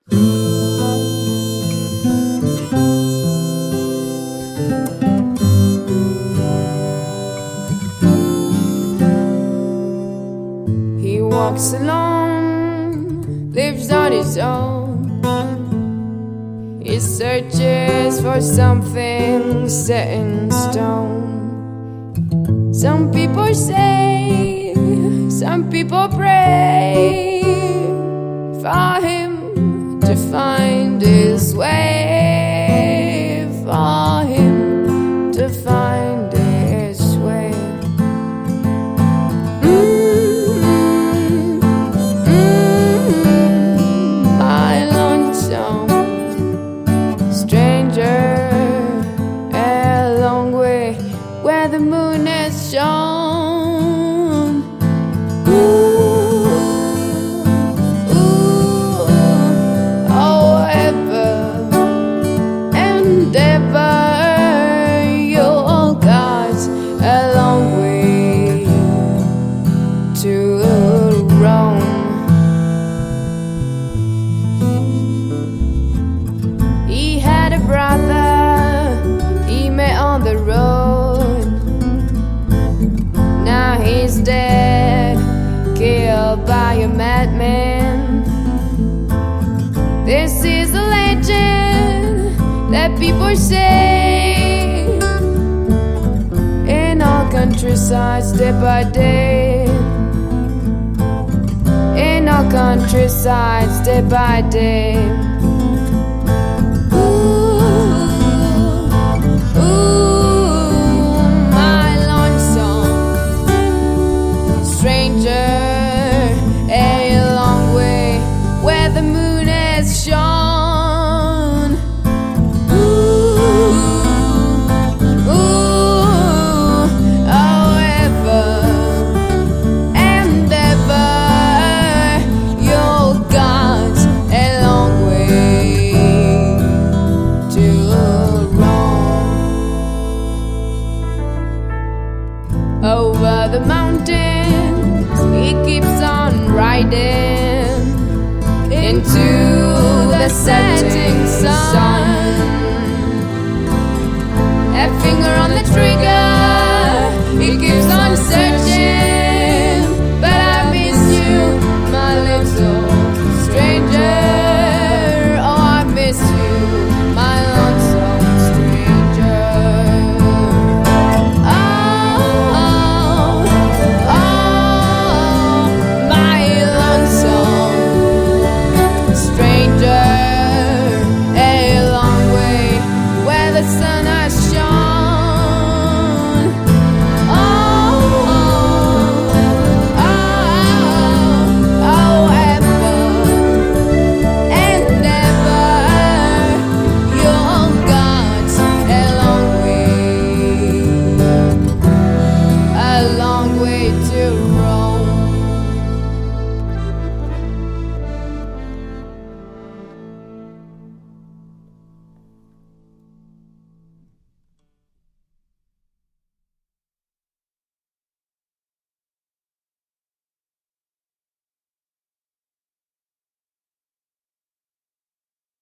He walks alone, lives on his own. He searches for something set in stone. Some people say, some people pray for him to find his way, for him to find his way. My lonesome stranger, a long way where the moon has shone. Oh, ever and ever, your God's a long way to roam. He had a brother he met on the road. Now he's dead, killed by a madman. This is a legend that people say in all countrysides, day by day. In all countrysides, day by day. Ooh, ooh.